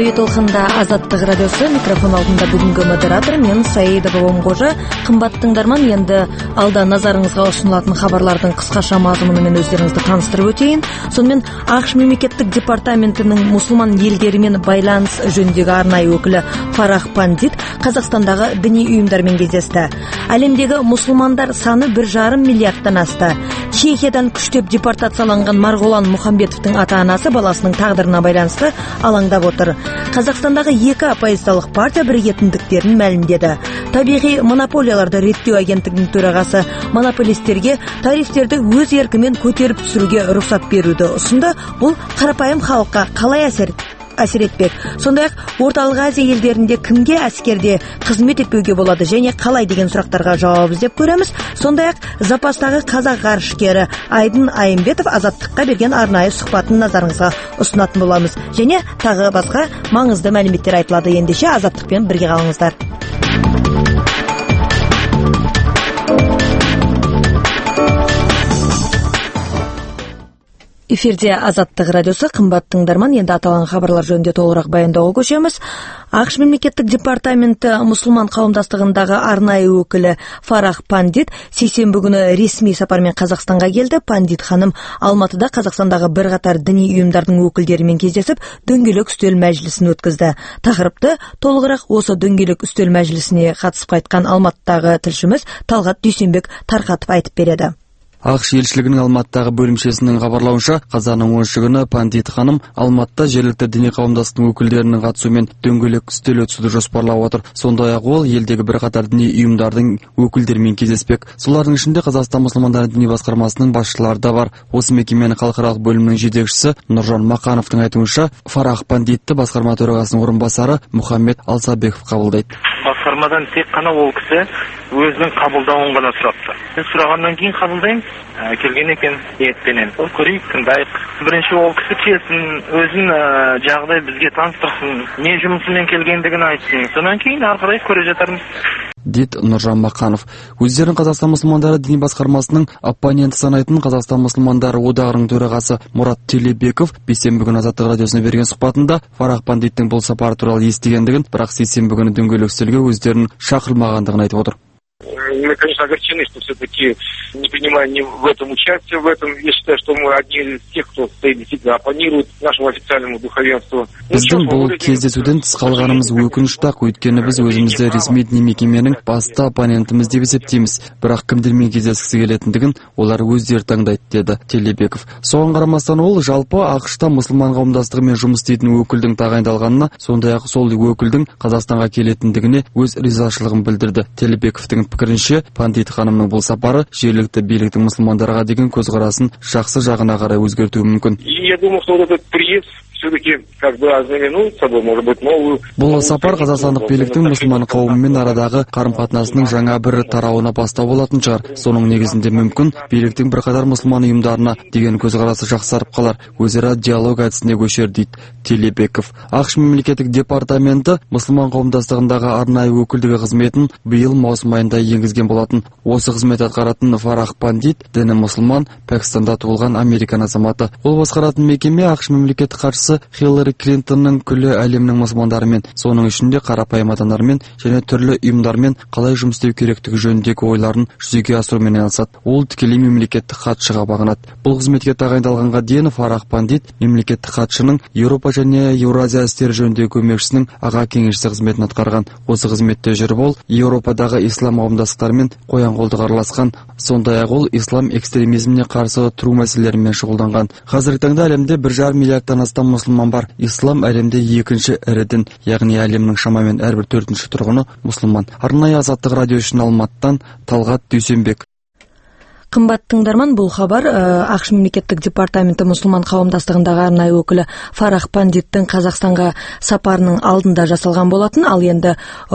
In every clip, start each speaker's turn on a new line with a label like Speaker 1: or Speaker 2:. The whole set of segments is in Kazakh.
Speaker 1: Әуе толқында Азаттық радиосы, микрофон алдында бүгінгі модератор мен Саида Бабамқожа. Қымбат тыңдарман, енді алда назарыңызға ұсынылатын хабарлардың қысқаша мазмұнымен өздеріңізді таныстырып өтейін. Сонымен ақш мемлекеттік департаментінің мұсылман елдерімен байланыс жөніндегі арнайы өкілі Фарах Пандит Қазақстандағы діни ұйымдармен кездесті. Әлемдегі мұсылмандар саны 1,5 миллиардтан асты. Чехиядан күштеп депортацияланған Марғолан Мұхамбетовтің ата-анасы баласының тағдырына байланысты алаңдап отыр. Қазақстандағы 2% партия бірігетіндіктерін мәлімдеді. Табиғи монополияларды реттеу агенттігінің төрағасы монополистерге тарифтерді өз еркімен көтеріп түсіруге рұқсат беруді ұсынды. Бұл қарапайым халыққа қалай әсер етпек? Сондай-ақ орталық Азия елдерінде кімге әскерде қызмет етпеуге болады және қалай деген сұрақтарға жауап іздеп көреміз. Сондай-ақ запастағы қазақ ғарышкері Айдын Айымбетов Азаттыққа берген арнайы сұхбатын назарыңызға ұсынатын боламыз. Және тағы басқа маңызды мәліметтер айтылады. Ендеше Азаттықпен бірге қалыңыздар. Эфирде Азаттық радиосы. Қымбат тыңдарман, енді аталған хабарлар жөнінде толығырақ баяндауға көшеміз. ақш мемлекеттік департаменті мұсылман қауымдастығындағы арнайы өкілі Фарах Пандит сейсенбі күні ресми сапармен Қазақстанға келді. Пандит ханым Алматыда Қазақстандағы бірқатар діни ұйымдардың өкілдерімен кездесіп, дөңгелек үстел мәжілісін өткізді. Тақырыпты толығырақ осы дөңгелек үстел мәжілісіне қатысып қайтқан Алматыдағы тілшіміз Талғат Дүйсенбек тарқатып айтып береді.
Speaker 2: ақш елшілігінің Алматыдағы бөлімшесінің хабарлауынша, қазанның 10 күні Пандит ханым Алматыда жергілікті діни қауымдастықтың өкілдерінің қатысуымен дөңгелек үстел өткізуді жоспарлап отыр. Сондай-ақ ол елдегі бірқатар діни ұйымдардың өкілдерімен кездеспек. Солардың ішінде Қазақстан мұсылмандары діни басқармасының басшылары да бар. Осы мекеменің халықаралық бөлімінің жетекшісі Нұржан Мақановтың айтуынша, Фарах Пандитті басқарма төрағасының орынбасары Мұхаммед Алсабеков қабылдайды.
Speaker 3: Басқармадан тек қана ол кісі өзінің қабылдауын ғана сұрапты. Біз сұрағаннан кейін қабылдаймыз. Келген екен ниетпенен. Ол көрейік, тыңдайық. Бірінші ол кісі келсін, өзін жағдай бізге таныстырсын, не жұмысымен келгендігін айтсын. Сонан кейін ары қарай көре жатармыз.
Speaker 2: Дейді Нұржан Мақанов. Өздерін Қазақстан мұсылмандары діни басқармасының оппоненті санайтын Қазақстан мұсылмандары одағының төрағасы Мұрат Телебеков бейсенбі күні Азаттық радиосына берген сұхбатында Фарах Пандиттің бұл сапары туралы естігендігін, бірақ сейсенбі күні дөңгелек үстелге өздерін шақырмағандығын айтып отыр.
Speaker 4: Мы, конечно, огорчены, что все-таки не принимаем ни в этом участие в этом. Я считаю, что мы одни из тех, кто стоит действительно оппонирует нашему официальному духовенству.
Speaker 2: Біздің бұл кездесуден тыс қалғанымыз өкінішті, өйткені біз өзімізді ресми діни мекеменің басты оппонентіміз деп есептейміз. Бірақ кімдермен кездескісі келетіндігін олар өздері таңдайды, деді Телебеков. Соған қарамастан ол жалпы ақшта мұсылман қауымдастығымен жұмыс істейтін өкілдің тағайындалғанына, сондай-ақ сол өкілдің Қазақстанға келетіндігіне өз ризашылығын білдірді. Телебековтің пікірінше, Пандит ханымның бұл сапары жергілікті биліктің мұсылмандарға деген көзқарасын жақсы жағына қарай өзгертуі мүмкін.
Speaker 4: Я думаю, что этот приезд все-таки ознаменует собой, может быть, новую...
Speaker 2: Бұл сапар қазақстандық биліктің мұсылман қауымымен арадағы қарым-қатынасының жаңа бір тарауына бастау болатын шығар. Соның негізінде мүмкін биліктің бірқатар мұсылман ұйымдарына деген көзқарасы жақсарып қалар, өзара диалог әдісіне көшер, дейді Телебеков. ақш мемлекеттік департаменті мұсылман қауымдастығындағы арнайы өкілдігі қызметін биыл маусым айында енгізген болатын. Осы қызмет атқаратын Фарах Пандит діні мұсылман, Пәкістанда туылған американ азаматы. Ол басқаратын мекеме ақш мемлекеттік хатшысы Хиллари Клинтонның күллі әлемнің мұсылмандарымен, соның ішінде қарапайым адамдармен және түрлі ұйымдармен қалай жұмыс істеу керектігі жөніндегі ойларын жүзеге асырумен айналысады. Ол тікелей мемлекеттік хатшыға бағынады. Бұл қызметке тағайындалғанға дейін Фарах Пандит мемлекеттік хатшының Еуропа және Еуразия істері жөніндегі көмекшісінің аға кеңесшісі қызметін атқарған. Осы қызметте жүріп ол Еуропадағы ислам қауымдастықтарымен қоян-қолтық араласқан, сондай-ақ ол ислам экстремизміне қарсы тұру мәселелерімен шұғылданған. Қазіргі таңда әлемде 1,5 миллиардтан астам мұсылман бар. Ислам әлемде екінші ірі дін, яғни әлемнің шамамен әрбір 4-ші тұрғыны мұсылман. Арнайы Азаттық радио үшін Алматыдан Талғат Дүйсенбек.
Speaker 1: Қымбат тыңдарман, бұл хабар ақш мемлекеттік департаменті мұсылман қауымдастығындағы арнайы өкілі Фарах Пандиттің Қазақстанға сапарының алдында жасалған болатын. Ал енді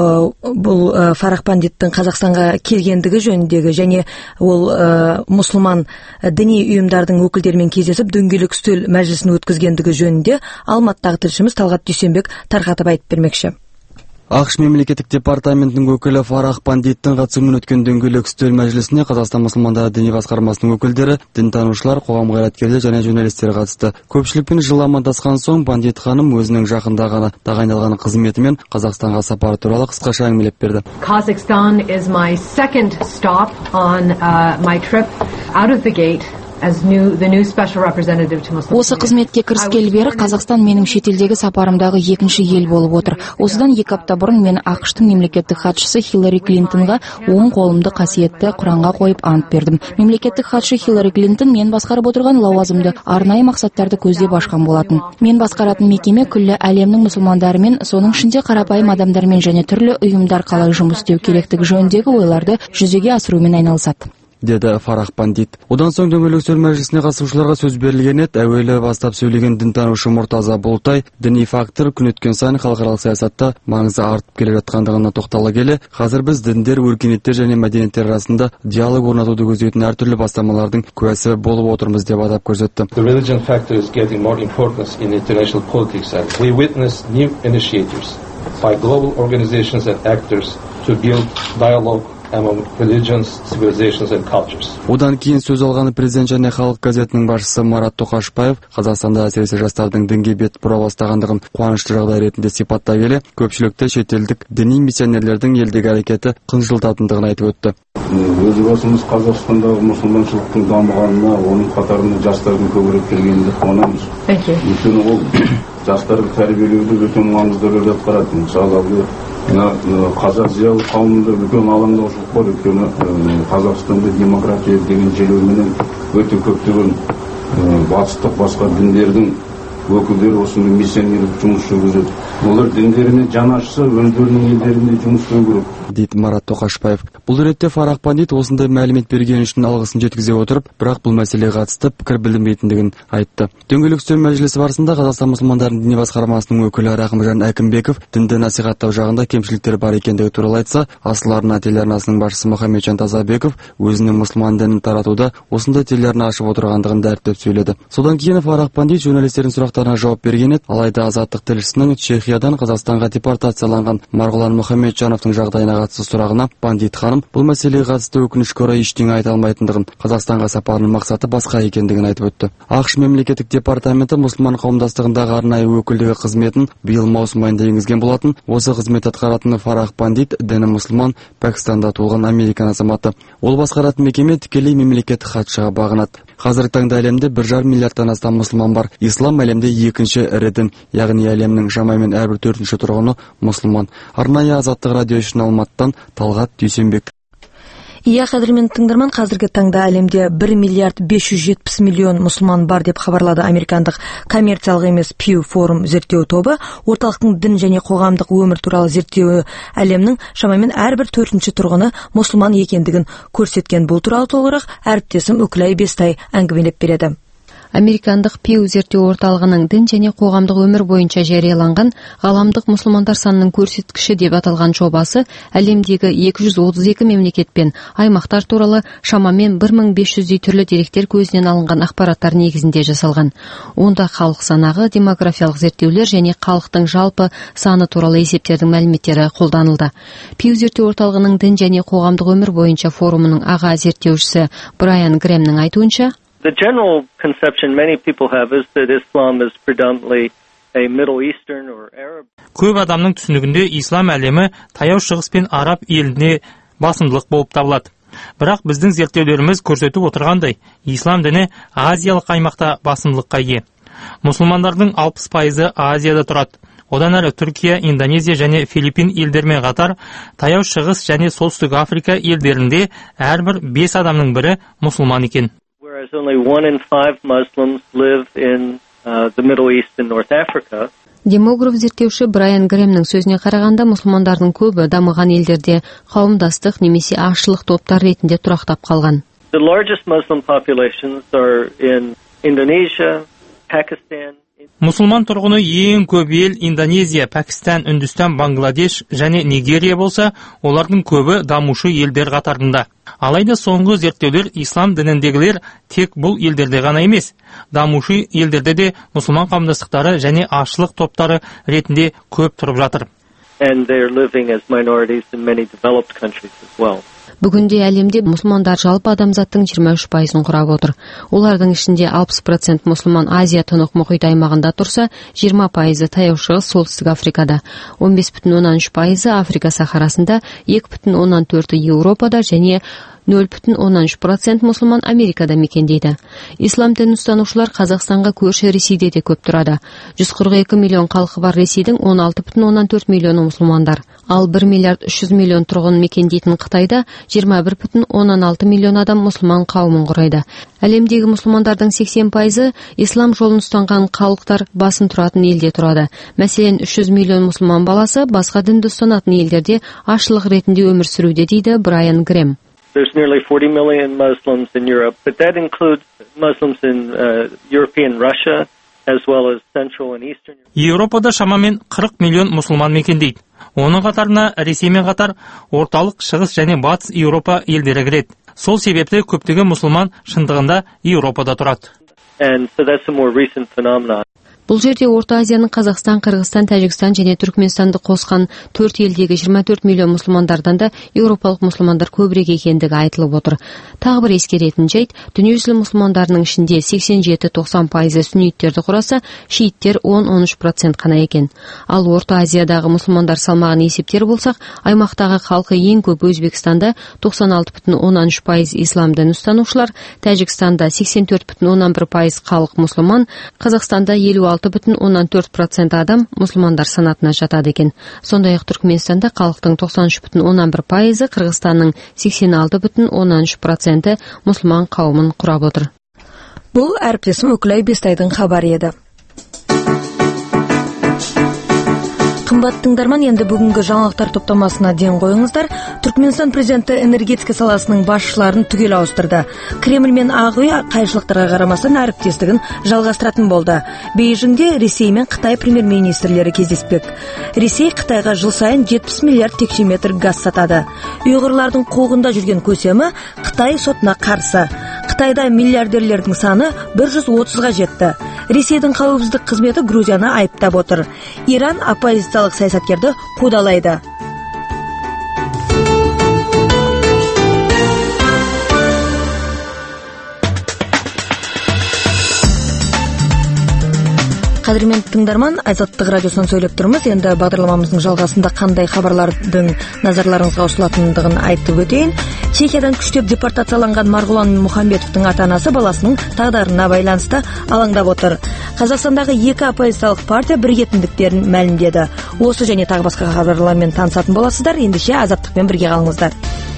Speaker 1: бұл Фарах Пандиттің Қазақстанға келгендігі жөніндегі және ол мұсылман діни ұйымдардың өкілдерімен кездесіп дөңгелек үстел мәжілісін өткізгендігі жөнінде Алматыдағы тілшіміз Талғат Дүйсенбек тарқатып айтып бермекші.
Speaker 2: ақш мемлекеттік департаментінің өкілі Фарах Пандиттің қатысуымен өткен дөңгелек үстел мәжілісіне Қазақстан мұсылмандары діни басқармасының өкілдері, дінтанушылар, қоғам қайраткерлері және журналистер қатысты. Көпшілікпен жылы амандасқан соң Пандит ханым өзінің жақында ғана тағайындалған қызметімен Қазақстанға сапары туралы қысқаша әңгімелеп берді.
Speaker 5: Kazakhstan is my second stop on my trip out of the gate.
Speaker 6: Осы қызметке кіріскелі бері Қазақстан менің шетелдегі сапарымдағы екінші ел болып отыр. Осыдан 2 апта бұрын мен ақш-тың мемлекеттік хатшысы Хиллари Клинтонға оң қолымды қасиетті Құранға қойып ант бердім. Мемлекеттік хатшы Хиллари Клинтон мен басқарып отырған лауазымды арнайы мақсаттарды көздеп ашқан болатын. Мен басқаратын мекеме күллі әлемнің мұсылмандарымен, соның ішінде қарапайым адамдармен және түрлі ұйымдар қалай жұмыс істеу керектігі жөніндегі ойларды жүзеге асырумен айналысады,
Speaker 2: деді Фарах Пандит. Одан соң дөңгелек үстел мәжілісіне қатысушыларға сөз берілген еді. Әуелі бастап сөйлеген дінтанушы Мұртаза Болтай діни фактор күн өткен сайын халықаралық саясатта маңызы артып келе жатқандығына тоқтала келе, қазір біз діндер, өркениеттер және мәдениеттер арасында диалог орнатуды көздейтін әртүрлі бастамалардың куәсі болып отырмыз деп атап көрсетті.
Speaker 7: The religion factor is getting more importance in international politics and we witness new initiatives by global organizations and actors to build dialogue among religions, civilizations and cultures.
Speaker 2: Одан кейін сөз алған президент және халық газетінің басшысы Марат Тоқашбаев Қазақстанда әсіресе жастардың дінге бет бұра бастағандығын қуанышты жағдай ретінде сипаттай келе, көпшілікті шетелдік діни миссионерлердің елдегі әрекеті қынжылтатындығын айтып өтті.
Speaker 8: Өз басымыз Қазақстандағы мұсылманшылықтың дамығанына, оның қатарына жастардың көбірек келгеніне қуанамыз. Өйткені ол жастарды тәрбиелеуді өте маңызды рөл атқарады. Мысалы, қазақ зиялы қауымында үлкен алаңдаушылық бар, өйткені Қазақстанда демократия деген желеуменен өте көптеген батыстық басқа діндердің өкілдері осындай миссионерлік жұмыс жүргізеді. Олар діндеріне жан ашса, өздерінің елдерінде жұмыс істеу керек,
Speaker 2: дейді Марат Тоқашбаев. Бұл ретте Фарах Пандит осындай мәлімет берген үшін алғысын жеткізе отырып, бірақ бұл мәселеге қатысты пікір білдірмейтіндігін айтты. Дөңгелек үстел мәжілісі барысында Қазақстан мұсылмандарының діни басқармасының өкілі Рахымжан Әкімбеков дінді насихаттау жағында кемшіліктер бар екендігі туралы айтса, Асыл арна телеарнасының басшысы Мұхамеджан Тазабеков өзінің мұсылман дінін таратуда осындай телеарна ашып отырғандығын дәріптеп сөйледі. Содан кейін Фарах Пандит журналистердің сұрақтарына жауап берген еді. Алайда Азаттық тілшісінің Чехиядан Қазақстанға депортацияланған Марғұлан Мұхамеджановтың жағдайына қатысты сұрағына Пандит ханым бұл мәселеге қатысты өкінішке орай ештеңе айта алмайтындығын, Қазақстанға сапарының мақсаты басқа екендігін айтып өтті. ақш мемлекеттік департаменті мұсылман қауымдастығындағы арнайы өкілдігі қызметін биыл маусым айында енгізген болатын. Осы қызмет атқаратын Фарах Пандит діні мұсылман, Пәкістанда туылған американ азаматы. Ол басқаратын мекеме тікелей мемлекеттік хатшыға бағынады. Қазіргі таңда әлемде 1,5 миллиардтан астам мұсылман бар. Ислам әлемде екінші ірі дін, яғни әлемнің шамамен әрбір 4-ші тұрғыны мұсылман. Арнайы Азаттық радио үшін Алматыдан Талғат Дүйсенбек.
Speaker 1: Иә, қадірмен тыңдарман, қазіргі таңда әлемде 1 миллиард 570 миллион мұсылман бар деп хабарлады американдық коммерциялық емес Pew Forum зерттеу тобы. Орталықтың дін және қоғамдық өмір туралы зерттеуі әлемнің шамамен әрбір 4-ші тұрғыны мұсылман екендігін көрсеткен. Бұл туралы толығырақ әріптесім Үкілай Бестай әңгімелеп береді.
Speaker 9: Американдық Pew зерттеу орталығының дін және қоғамдық өмір бойынша жарияланған ғаламдық мұсылмандар санының көрсеткіші деп аталған жобасы әлемдегі 232 мемлекет пен аймақтар туралы шамамен 1500-дей түрлі деректер көзінен алынған ақпараттар негізінде жасалған. Онда халық санағы, демографиялық зерттеулер және халықтың жалпы саны туралы есептердің мәліметтері қолданылды. Pew зерттеу орталығының дін және қоғамдық өмір бойынша форумының аға зерттеушісі Брайан Грэмнің айтуынша,
Speaker 10: the general conception many people have is that Islam is predominantly a Middle Eastern or Arab.
Speaker 11: Көп адамның түсінігінде ислам әлемі таяу шығыс пен араб еліне басымдылық болып табылады. Бірақ біздің зерттеулеріміз көрсетіп отырғандай, ислам діні Азиялық аймақта басымдылыққа ие. Мұсылмандардың 60% Азияда тұрады. Одан әрі Түркия, Индонезия және Филиппин елдермен қатар таяу шығыс және солтүстік Африка елдерінде әрбір 5 адамның бірі мұсылман екен.
Speaker 10: Whereas only 1 in 5 Muslims live in the Middle East and North Africa.
Speaker 9: Демограф зерттеуші Брайан Грэмнің сөзіне қарағанда, мұсылмандардың көбі дамыған елдерде қауымдастық немесе ашылық топтар ретінде тұрақтап қалған.
Speaker 10: The largest Muslim populations are in Indonesia, Pakistan.
Speaker 11: Мұсылман тұрғыны ең көп ел Индонезия, Пәкістан, Үндістан, Бангладеш және Нигерия болса, олардың көбі дамушы елдер қатарында. Алайда соңғы зерттеулер ислам дініндегілер тек бұл елдерде ғана емес, дамушы елдерде де мұсылман қауымдастықтары және ашылық топтары ретінде көп тұрып жатыр.
Speaker 10: and they're living as minorities in many developed countries as well.
Speaker 9: Бүгінде әлемде мұсылмандар жалпы адамзаттың 23%-ын құрап отыр. Олардың ішінде 60% мұсылман Азия тынық мұхиты аймағында тұрса, 20% таяу шығыс солтүстік Африкада, 15,13% Африка сахарасында, 2,4% Еуропада және 0,13% мұсылман Америкада мекендейді. Ислам дін ұстанушылар Қазақстанға көрші Ресейде де көп тұрады. 142 миллион халқы бар Ресейдің 16,4 миллионы мұсылмандар. Ал 1 миллиард 300 миллион тұрғын мекендейтін Қытайда 21,16 миллион адам мұсылман қауымын құрайды. Әлемдегі мұсылмандардың 80%-ы ислам жолын ұстанған халықтар басын тұратын елде тұрады. Мәселен, 300 миллион мұсылман баласы басқа дінді ұстанатын елдерде ашылық ретінде өмір сүруде, дейді Брайан Грэм.
Speaker 10: There's nearly 40 million Muslims in Europe, but that includes Muslims in European Russia, as well as Central and Eastern Europe.
Speaker 11: Еуропада шамамен 40 миллион мұсылман мекендейді. Оның қатарына Ресеймен қатар орталық, шығыс және батыс Еуропа елдері кіреді. Сол себепті көптеген мұсылман шындығында Еуропада тұрады.
Speaker 10: And so that's a more recent phenomenon.
Speaker 9: Бұл жерде Орта Азияның Қазақстан, Қырғызстан, Тәжікстан және Түркменстанды қосқан 4 елдегі 24 миллион мұсылмандардан да еуропалық мұсылмандар көбірек екендігі айтылып отыр. Тағы бір ескеретін жайт, дүниежүзілік мұсылмандарының ішінде 87-90% сүнниттерді құраса, шииттер 10-13% қана екен. Ал Орта Азиядағы мұсылмандар салмағын есептер болсақ, аймақтағы халқы ең көп Өзбекстанда 96,13% ислам дін ұстанушылар, Тәжікстанда 84,11% халық мұсылман, Қазақстанда 56,14% адам мұсылмандар санатына жатады екен. Сондай-ақ Түркменстанда халықтың 93,11%, Қырғызстанның 86,13% мұсылман қауымын құрап отыр.
Speaker 1: Бұл әріптесім Өкілай Бестайдың хабары еді. Қымбат тыңдарман, енді бүгінгі жаңалықтар топтамасына ден қойыңыздар. Түркменстан президенті энергетика саласының басшыларын түгел ауыстырды. Кремль мен Ақ үй қайшылықтарға қарамастан әріптестігін жалғастыратын болды. Бейжіңде Ресей мен Қытай премьер-министрлері кездеспек. Ресей Қытайға жыл сайын 70 миллиард текше метр газ сатады. Ұйғырлардың қуғында жүрген көсемі Қытай сотына қарсы. Қытайда миллиардерлердің саны 130-ға жетті. Ресейдің қауіпсіздік қызметі Грузияны айыптап отыр. Иран оппозициялық саясаткерді қудалайды. Қадірмен тыңдарман, Азаттық радиосынан сөйлеп тұрмыз. Енді бағдарламамыздың жалғасында қандай хабарлардың назарларыңызға ұсынылатындығын айтып өтейін. Чехиядан күштеп депортацияланған Марғұлан Мұхамбетовтің ата-анасы баласының тағдырына байланысты алаңдап отыр. Қазақстандағы 2 оппозициялық партия бірігетіндіктерін мәлімдеді. Осы және тағы басқа хабарлармен танысатын боласыздар. Ендеше Азаттықпен бірге қалыңыздар.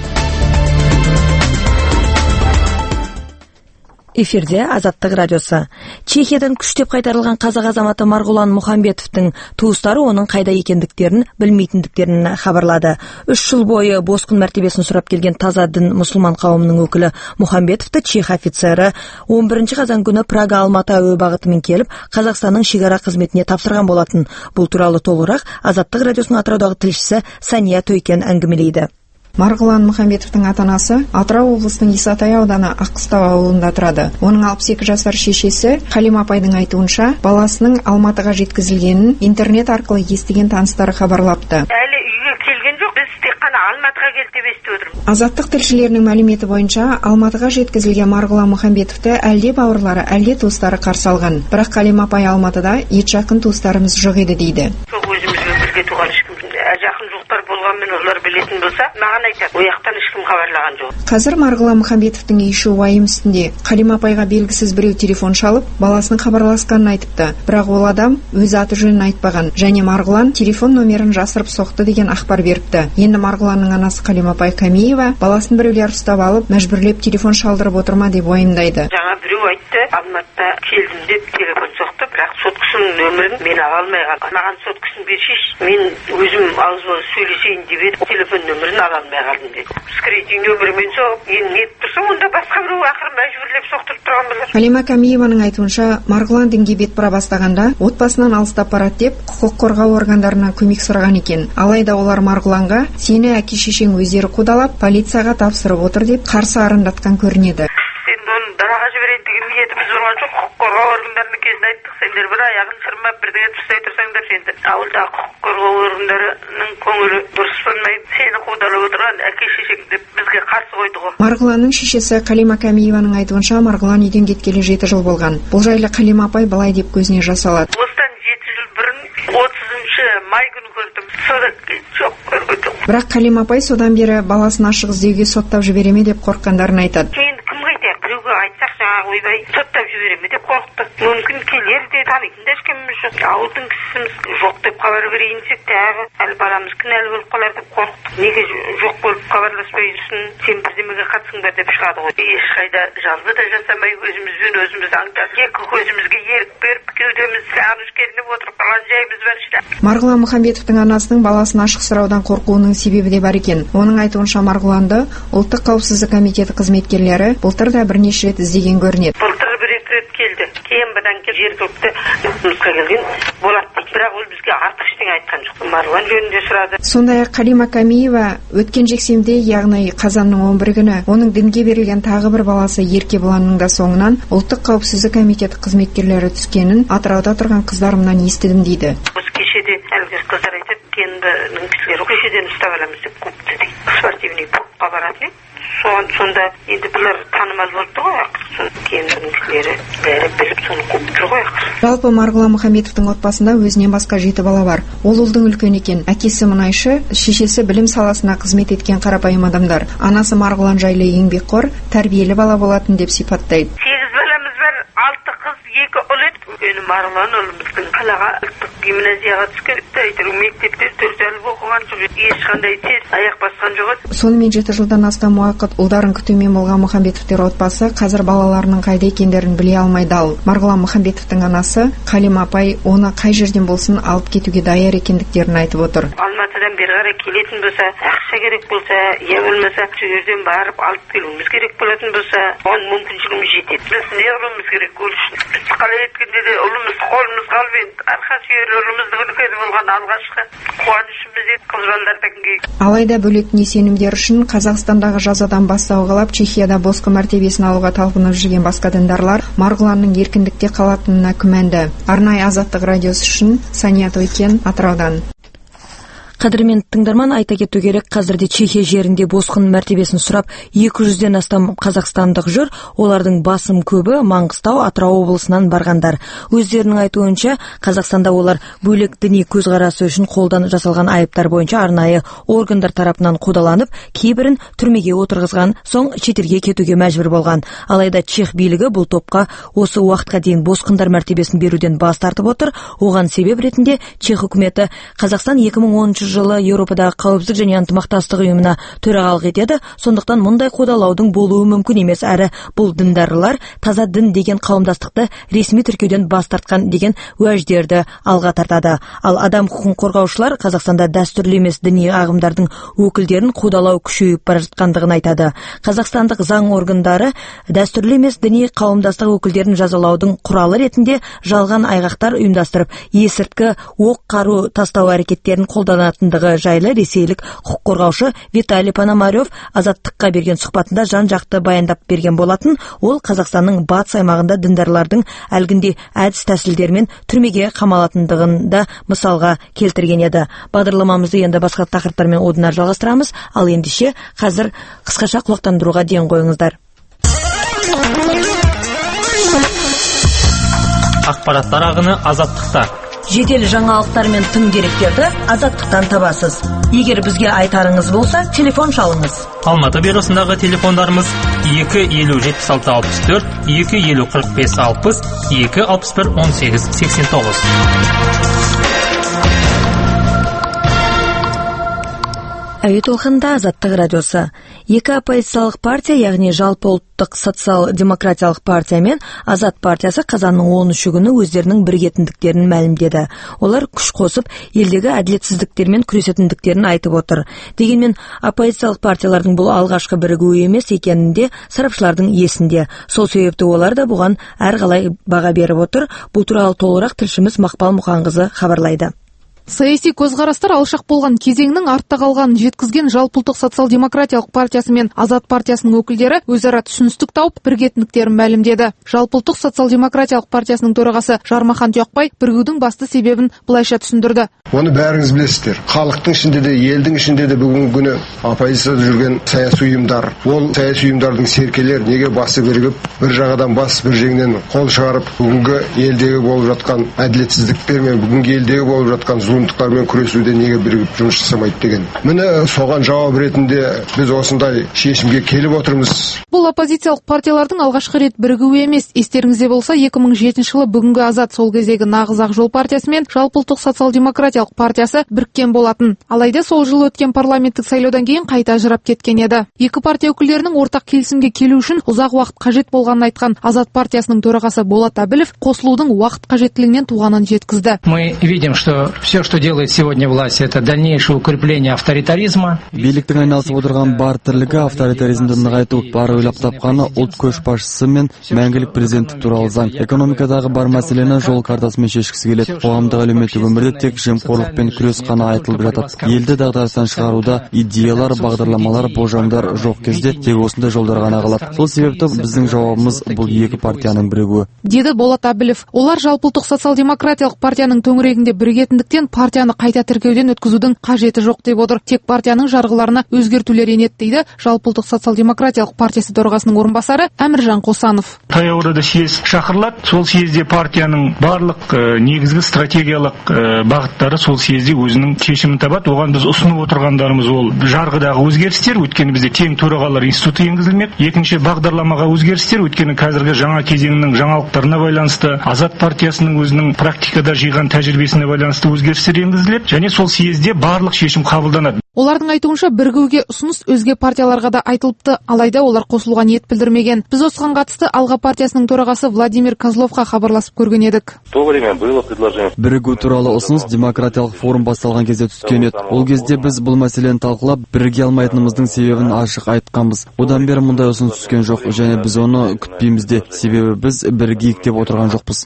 Speaker 1: Эфирде Азаттық радиосы. Чехиядан күштеп қайтарылған қазақ азаматы Марғұлан Мұхамбетовтің туыстары оның қайда екендіктерін білмейтіндіктерін хабарлады. 3 жыл бойы босқын мәртебесін сұрап келген таза дін мұсылман қауымының өкілі Мұхамбетовты чех офицері 11 қазан күні Прага Алматы әуе бағытымен келіп, Қазақстанның шекара қызметіне тапсырған болатын. Бұл туралы толығырақ Азаттық радиосының Атыраудағы тілшісі Сания Тойкен әңгімелейді.
Speaker 12: Марғұлан Мұхамбетовтың ата-анасы Атырау облысының Исатай ауданы Аққыстау ауылында тұрады. Оның 62 жасар шешесі Халима апайдың айтуынша, баласының Алматыға жеткізілгенін интернет арқылы естіген таныстары хабарлапты.
Speaker 13: Әлі үйге келген жоқ, біз тек қана Алматыға келді деп естіп отырмыз.
Speaker 12: Азаттық тілшілерінің мәліметі бойынша, Алматыға жеткізілген Марғұлан Мұхамбетовті әлде бауырлары, әлде туыстары қарсы алған. Бірақ Халима апай Алматыда ет жақын туыстарымыз жоқ еді дейді.
Speaker 13: Өзімізбен бірге туған ешкім жақын жуықтар болғанмен олар білетін болса, маған айтады, ояқтан ешкім хабарлаған жоқ.
Speaker 12: Қазір Марғұлан Мұхамбетовтің үй уайым үстінде. Халима апайға белгісіз біреу телефон шалып, баласының хабарласқанын айтыпты. Бірақ ол адам өз аты жөнін айтпаған және Марғұлан телефон номерін жасырып соқты деген ақпар беріпті. Енді Марғұланның анасы Халима апай Камиева баласын біреулер ұстап алып, мәжбүрлеп телефон шалдырып отырма деп уайымдайды.
Speaker 13: Жаңа біреу айтты, Алматыда келдім деп телефон соқты, бірақ соткысының нөмірін мен ала алмай қалдым. Маған соткысын бершеш, мен өзім ауызбен сөйлесейін деп едім, телефон нөмірін ала алмай қалдым деді. Скритинг нөмірімен соғып, енді не тұрса, онда басқа біреу ақыры мәжбүрлеп соқтырып тұрған болар.
Speaker 12: Халима Камиеваның айтуынша, Марғұлан дінге бет бұра бастағанда, отбасынан алыстап барады деп құқық қорғау органдарынан көмек сұраған екен. Алайда олар Марғұланға сені әке-шешең өздері қудалап, полицияға тапсырып отыр деп қарсы арандатқан көрінеді.
Speaker 13: Енді оны далаға жіберейін деген ниетіміз болған жоқ. Құқық қорғау органдарының кезінде айттық, сендер бір аяғын шырмап бірдеңе ұстай тұрсаңдар, енді ауылдағы құқық қорғау органдарының көңілі дұрыс болмай, сені қудалап отырған әке шешең деп бізге қарсы қойды ғой.
Speaker 12: Марғұланның шешесі Қалима Кәмиеваның айтуынша, Марғұлан үйден кеткелі 7 жыл болған. Бұл жайлы Қалима апай былай деп көзіне жас алады.
Speaker 13: Осыдан 7 жыл бұрын 30 май күні көрдім. Содан кейін жоқ көрген жоқ.
Speaker 12: Бірақ Қалима апай содан бері баласын ашық іздеуге соттап жібере ме деп қорыққандарын айтады.
Speaker 13: Енді кім қайтайық? Біреуге айтсақ жаңағы ойбай соттап жібере ме деп қорықтық. Мүмкін келер де танитын да ешкіміміз жоқ. Ауылдың кісіміз жоқ деп хабар берейін десек, тағы әлі баламыз кінәлі болып қалар деп қорықтық. Неге жоқ болып хабарласпай жүрсің? Сен бірдемеге қатысың ба деп шығады ғой. Ешқайда жалды да жасамай өзімізбен өзіміз аңдап, екі көзімізге ерік беріп, кеудеміз сағыныш кернеп отырып қалған жайымыз бар шыда.
Speaker 12: Марғұлан Мұхамбетовтің анасының баласын ашық сұраудан қорқуының себебі де бар екен. Оның айтуынша, Марғұланды Ұлттық қауіпсіздік комитеті қызметкерлері былтыр да бірнеше рет іздеген көрінеді.
Speaker 13: Былтыр бір рет келді. Кейін бұдан жергілікті жұмысқа келген болады дейді. Бірақ ол бізге артық ештеңе айтқан жоқ. Марғұлан жөнінде сұрады.
Speaker 12: Сондай-ақ Қалима Кәмиева өткен жексенбіде, яғни қазанның 11 күні, оның дінге берілген тағы бір баласы Еркебұланның да соңынан Ұлттық қауіпсіздік комитеті қызметкерлері түскенін Атырауда тұрған қыздарымнан естідім дейді.
Speaker 13: Осы кешеде әлгі қыздар айтып, кендінің кісілері көшеден ұстап аламыз деп көпті дейді. Спортивный клубқа баратын. Сонда енді бұлар танымал болды ғой, кендінің кісілері бәрі біліп соны қуып тұр ғой.
Speaker 12: Жалпы Марғұлан Мұхамбетовтің отбасында өзінен басқа 7 бала бар. Ол ұлдың үлкен екен. Әкесі мұнайшы, шешесі білім саласына қызмет еткен қарапайым адамдар. Анасы Марғұлан жайлы еңбекқор, тәрбиелі бала болатын деп сипаттайды.
Speaker 13: 8 баламыз бар, 6 қыз, 2 ұл еді. Өйні Марғұлан ұлымыздың қалаға ұлттық гимназияға түскен, мектепте 4 жыл оқыған жоқ, ешқандай тез аяқ басқан жоқ.
Speaker 12: Сонымен 7 жылдан астам уақыт ұлдарын күтумен болған Мұхамбетовтер отбасы қазір балаларының қайда екендерін біле алмай дал. Марғұлан Мұхамбетовтің анасы Қалима апай оны қай жерден болсын алып кетуге даяр екендіктерін айтып отыр.
Speaker 13: Алматыдан бері қарай келетін болса, ақша керек болса, я болмаса жерден барып алып келуіміз керек болатын болса, оның мүмкіншілігіміз жетеді. Біз не қылуымыз керек ол үшін? Біз қалай еткенде де ұлымыз қолымыз қалып, арқа сүйер ұлымыздың үлкені болған алғашқы қуанышымыз еді қыз балалардан кейін.
Speaker 12: Алайда бөлетін сенімдер үшін Қазақстандағы жазадан бастау қалап Чехияда босқын мәртебесін алуға талпынып жүрген басқа діндарлар Марғұланның еркіндікте қалатынына күмәнді. Арнайы Азаттық радиосы үшін Сания Тойкен, Атыраудан.
Speaker 1: Қадірмен тыңдарман, айта кету керек, қазірде Чехия жерінде босқын мәртебесін сұрап 200-ден астам қазақстандық жүр. Олардың басым көбі Маңғыстау, Атырау облысынан барғандар. Өздерінің айтуынша, Қазақстанда олар бөлек діни көзқарасы үшін қолдан жасалған айыптар бойынша арнайы органдар тарапынан қудаланып, кейбірін түрмеге отырғызған соң шетелге кетуге мәжбүр болған. Алайда Чех билігі бұл топқа осы уақытқа дейін босқындар мәртебесін беруден бас тартып отыр. Оған себеп ретінде Чех үкіметі Қазақстан 2010 жылы Еуропадағы қауіпсіздік және ынтымақтастық ұйымына төрағалық етеді. Сондықтан мұндай қудалаудың болуы мүмкін емес, әрі бұл діндарлар таза дін деген қауымдастықты ресми тіркеуден бас тартқан деген уәждерді алға тартады. Ал адам құқығын қорғаушылар Қазақстанда дәстүрлі емес діни ағымдардың өкілдерін қудалау күшейіп бара жатқандығын айтады. Қазақстандық заң органдары дәстүрлі емес діни қауымдастық өкілдерін жазалаудың құралы ретінде жалған айғақтар ұйымдастырып, есірткі, оқ қару тастау әрекеттерін қолданатындығы жайлы ресейлік құқық қорғаушы Виталий Пономарев Азаттыққа берген сұхбатында жан-жақты баяндап берген болатын. Ол Қазақстанның батыс аймағында діндарлардың әлгіндей әдіс тәсілдермен түрмеге қамалатындығын да мысалға келтірген еді. Бағдарламамызды енді басқа тақырыптармен одан әрі жалғастырамыз. Ал ендеше қазір қысқаша құлақтандыруға ден қойыңыздар.
Speaker 11: Ақпараттар ағыны Азаттықта.
Speaker 1: Жедел жаңалықтар мен тың деректерді Азаттықтан табасыз. Егер бізге айтарыңыз болса, телефон шалыңыз.
Speaker 11: Алматы бюросындағы телефондарымыз 250-76-64, 250-45-60, 261-18-89.
Speaker 1: Әуе толқынында Азаттық радиосы. Екі оппозициялық партия, яғни жалпы ұлттық социал-демократиялық партия мен Азат партиясы қазанның 13 күні өздерінің бірігетіндіктерін мәлімдеді. Олар күш қосып, елдегі әділетсіздіктермен күресетіндіктерін айтып отыр. Дегенмен, оппозициялық партиялардың бұл алғашқы бірігуі емес екенінде сарапшылардың есінде. Сол себепті олар да бұған әрқалай баға беріп отыр. Бұл туралы толығырақ тілшіміз Мақпал Мұқанқызы хабарлайды.
Speaker 14: Саяси көзқарастар алшақ болған кезеңнің артта қалғанын жеткізген Жалпыұлттық социал-демократиялық партиясы мен Азат партиясының өкілдері өзара түсіністік тауып біргетіндіктерін мәлімдеді. Жалпыұлттық социал-демократиялық партиясының төрағасы Жармахан Тұяқбай бірігудің басты себебін былайша түсіндірді.
Speaker 15: Оны бәріңіз білесіздер. Халықтың ішінде де, елдің ішінде де бүгінгі күні оппозицияда жүрген саяси ұйымдар, ол саяси ұйымдардың серкелер неге басы бірігіп, бір жағадан бас, бір жеңнен қол шығарып, бүгінгі елдегі болып жатқан әділетсіздіктер мен бүгінгі елдегі болып жатқан зұлымдықтармен күресуде неге бірігіп жұмыс жасамайды деген. Міне соған жауап ретінде біз осындай шешімге келіп отырмыз.
Speaker 14: Бұл оппозициялық партиялардың алғашқы рет бірігуі емес. Естеріңізде болса, 2007 жылы бүгінгі Азат, сол кездегі Нағыз Ақ Жол партиясы мен Жалпыұлттық социал-демократиялық партиясы біріккен болатын. Алайда сол жылы өткен парламенттік сайлаудан кейін қайта ажырап кеткен еді. Екі партия өкілдерінің ортақ келісімге келу үшін ұзақ уақыт қажет болғанын айтқан Азат партиясының төрағасы Болат Әбілов қосылудың уақыт қажеттілігінен туғанын жеткізді.
Speaker 16: Мы видим, что все, что делает сегодня власть, это дальнейшее укрепление авторитаризма.
Speaker 2: Биліктің айналысып отырған бар тірлігі авторитаризмді нығайту, бар ойлап тапқаны ұлт көшбасшысы мен мәңгілік президенттік туралы заң. Экономикадағы бар мәселені жол картасымен шешкісі келеді. Қоғамдық әлеуметтік өмірде тек жемқорлықпен күрес қана айтылып жатады. Елді дағдарыстан шығаруда идеялар, бағдарламалар, болжамдар жоқ кезде тек осындай жолдар ғана қалады. Сол себепті біздің жауабымыз бұл екі партияның бірігуі,
Speaker 14: деді Болат Әбілов. Олар Жалпыұлттық социал-демократиялық партияның төңірегінде бірігетіндіктен партияны қайта тіркеуден өткізудің қажеті жоқ деп отыр. Тек партияның жарғыларына өзгертулер енеді дейді Жалпыұлттық социал-демократиялық партиясы төрағасының орынбасары Әміржан Қосанов.
Speaker 17: Таяуда съезд шақырылады. Сол съезде партияның барлық негізгі стратегиялық бағыттары сол съезде өзінің шешімін табады. Оған біз ұсынып отырғандарымыз ол жарғыдағы өзгерістер, өйткені бізде тең төрағалар институты енгізілмек. Екінші, бағдарламаға өзгерістер, өйткені қазіргі жаңа кезеңнің жаңалықтарына байланысты Азат партиясының өзінің практикада жиған тәжірибесіне байланысты өзгерістер енгізіледі, және сол съезде барлық шешім қабылданады.
Speaker 14: Олардың айтуынша бірігуге ұсыныс өзге партияларға да айтылыпты, алайда олар қосылуға ниет білдірмеген. Біз осыған қатысты Алға партиясының төрағасы Владимир Козловқа хабарласып көрген едік.
Speaker 2: Бірігу туралы ұсыныс демократиялық форум басталған кезде түскен еді. Ол кезде біз бұл мәселені талқылап, біріге алмайтынымыздың себебін ашық айтқанбыз. Одан бері мұндай ұсыныс түскен жоқ, және біз оны күтпейміз де, себебі біз бірігейік деп отырған жоқпыз.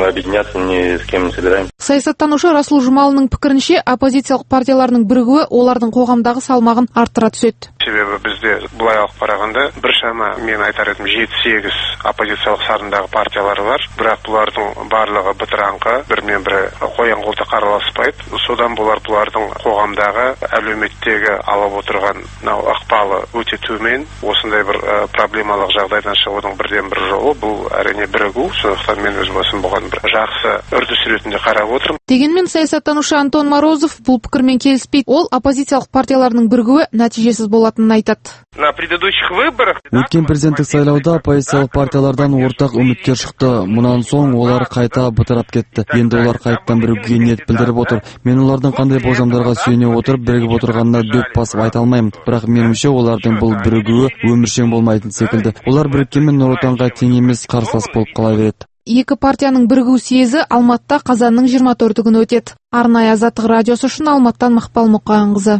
Speaker 14: Саясаттанушы Расул Жұмалының пікірінше, оппозициялық партиялардың бірігуі олардың қоғамдағы салмағын арттыра түседі.
Speaker 18: Себебі бізде былай алып қарағанда біршама мен айтар едім 7-8 оппозициялық сарындағы партиялар бар, бірақ бұлардың барлығы бытыраңқы, бірімен бірі қоян қолтық араласпайды. Содан бұлардың қоғамдағы әлеуметтегі алып отырған ықпалы өте төмен. Осындай бір проблемалық жағдайдан шығудың бірден бір жолы бұл әрине бірігу. Сондықтан мен өз басым бұған бір жақсы үрдіс ретінде қарап отырмын.
Speaker 14: Дегенмен саясаттанушы Антон Морозов бұл пікірмен келіспейді. Ол оппозициялық партиялардың бірігуі нәтижесіз болатынын айтады.
Speaker 2: Өткен президенттік сайлауда оппозициялық партиялардан ортақ үміткер шықты. Мұнан соң олар қайта бытырап кетті. Енді олар қайттан бірігуге ниет білдіріп отыр. Мен олардың қандай болжамдарға сүйене отырып бірігіп отырғанына дөп басып айта алмаймын. Бірақ меніңше олардың бұл бірігуі өміршең болмайтын секілді. Олар біріккенмен Нұр Отанға тең емес, қарсылас болып қала береді.
Speaker 14: Екі партияның бірігу съезі Алматыда қазанның 24 күні өтеді. Арнайы Азаттық радиосы үшін Алматыдан Мақпал Мұқанқызы.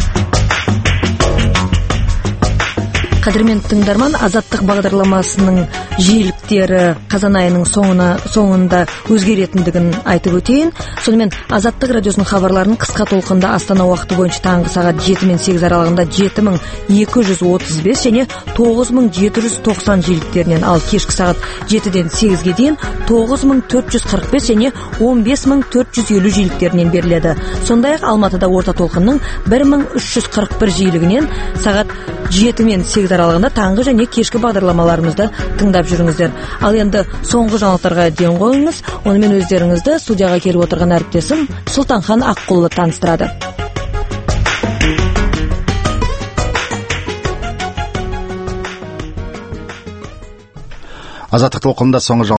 Speaker 1: Қадірменді тыңдарман, Азаттық бағдарламасының жиіліктері қазан айының соңында өзгеретіндігін айтып өтейін. Сонымен Азаттық радиосының хабарларын қысқа толқында Астана уақыты бойынша таңғы сағат 7 мен 8 аралығында 7235 және 9790 жиіліктерінен, ал кешкі сағат 7-ден 8-ге дейін 9445 және 15450 жиіліктерінен беріледі. Сондай-ақ Алматыда орта толқынның 1341 жиілігінен сағат 7 мен 8 аралығында таңғы және кешкі бағдарламаларымызды тыңдап жүріңіздер. Ал енді соңғы жаңалықтарға ден қойыңыз. Онымен өздеріңізді студияға келіп отырған әріптесім Сұлтанхан Аққұлы таныстырады.
Speaker 19: Азаттық толқынында соңғы